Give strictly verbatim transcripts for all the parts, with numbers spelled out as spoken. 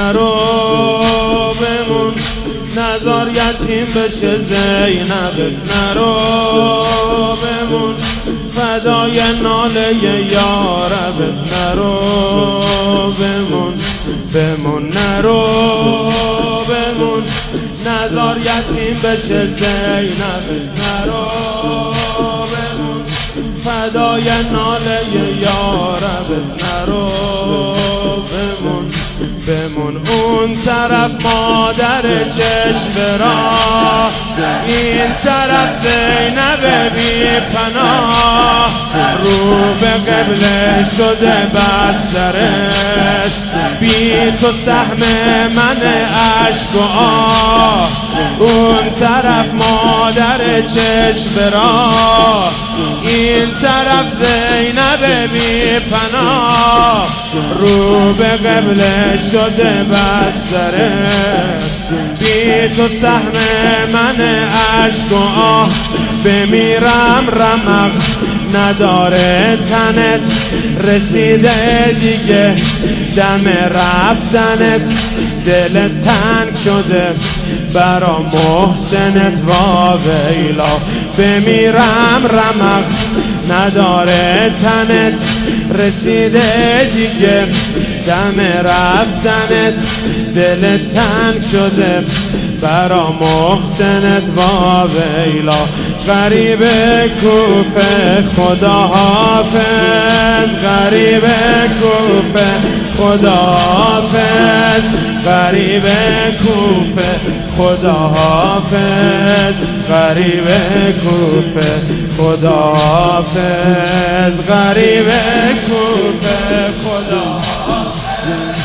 نرو بمون، نزار یتیم بشه زینبت. نرو بمون، فدای ناله یاربت. نرو بمون بمون، نرو بمون، نزار یتیم بشه زینبت. نرو بمون، فدای ناله یاربت. نرو بمون بمون، اون طرف مادر چشم راه، این طرف زینب بی پناه. رو به قبله شده بسترش، بی تو سهم من عشق و آه. اون طرف مادر چشم راه، این طرف زینب بی پناه. رو به قبله شده بستره، بی تو سهم من عشق و آه. بمیرم رمق نداره تنت، رسیده دیگه دم رفتنت. دل تنگ شده برا محسنت و ویلا. بمیرم رمق نداره تنت، رسیده دیگه دم رفتنت. دل تنگ شده برا محسنت و ویلا. غریب کوفه خدا حافظ، غریب کوفه خدا حافظ، غریب کوفه خدا حافظ، غریب کوفه خدا حافظ، غریب کوفه خدا حافظ.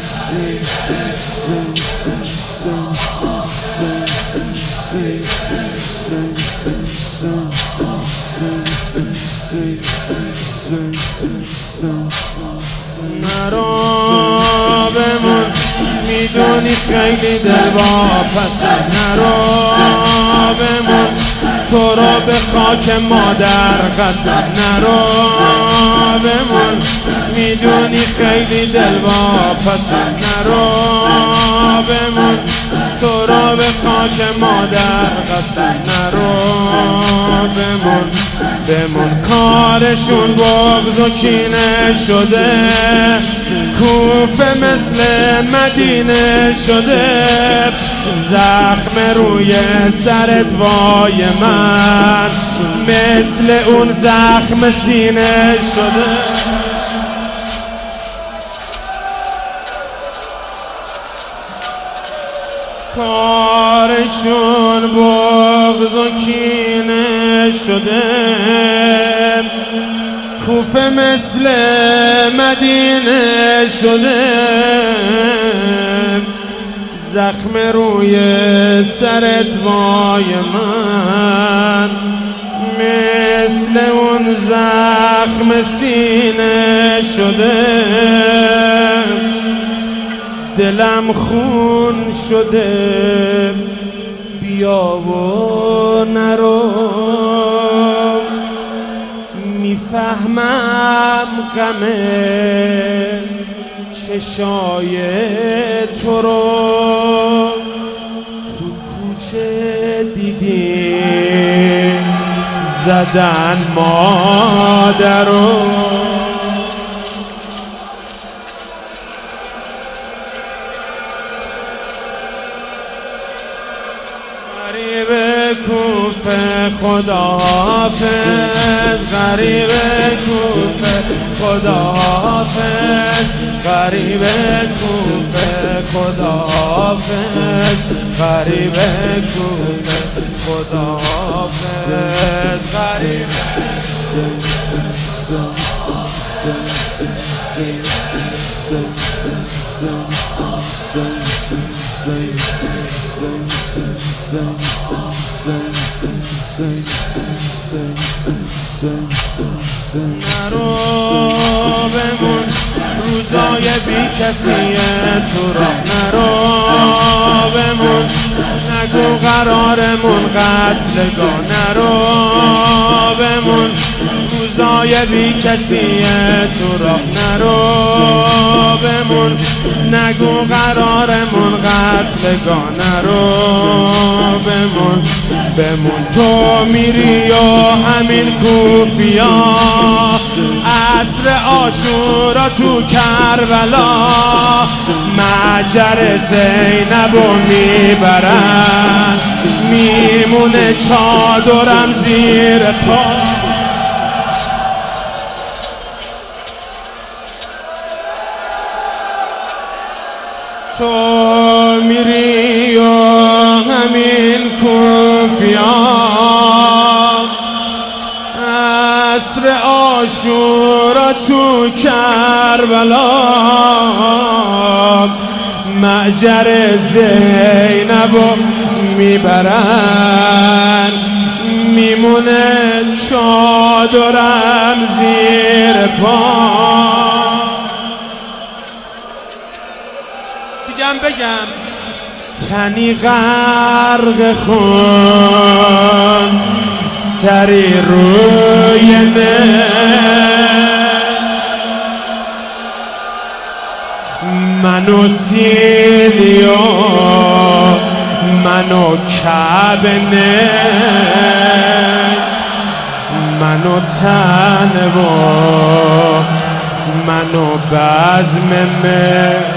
نرو بمون، میدونی خیلی دل واپسه. نرو بمون، تو رو به خاک مادر قسم. نرو بمون، میدونی خیلی دل واپسه. نرو بمون، تو رو به خاک مادر قسم. نرو بمون بمون، کارشون بغض و کینه شده، کوفه مثل مدینه شده. زخم روی سرت وای من، مثل اون زخم سینه شده. کارشون بغض و کینه شده، کوفه مثل مدینه شده. زخم روی سرت وای من، مثل اون زخم سینه شده. دلم خون شده، بیا و نرو. میفهمم غم چشای تو رو، تو کوچه دیدی زدن مادرو. غریب کوفه خدا حافظ، غریب کوفه خدا حافظ، غریب کوفه خدا حافظ، غریب کوفه خدا حافظ، غریب نرو بمون، روزای بی کسیه تو راه. نرو بمون، نگو قرارمون قتلگاه. نرو بمون، روزای بی کسیه تو راه نرو بمون، نگو قرارمون قتلگاه نرو بمون، بمون تو میری و همین کوفیا عصر عاشورا تو کربلا معجر زینبو میبرن، میمونه چادرم زیر پا. تو میری و همین کوفیا عصر عاشورا تو کربلا معجر زینبو میبرن، میمونه چادرم زیر پا. دیگم بگم تنی غرق خون سری روی منو سیلیو منو کبنه منو تنو منو بزممه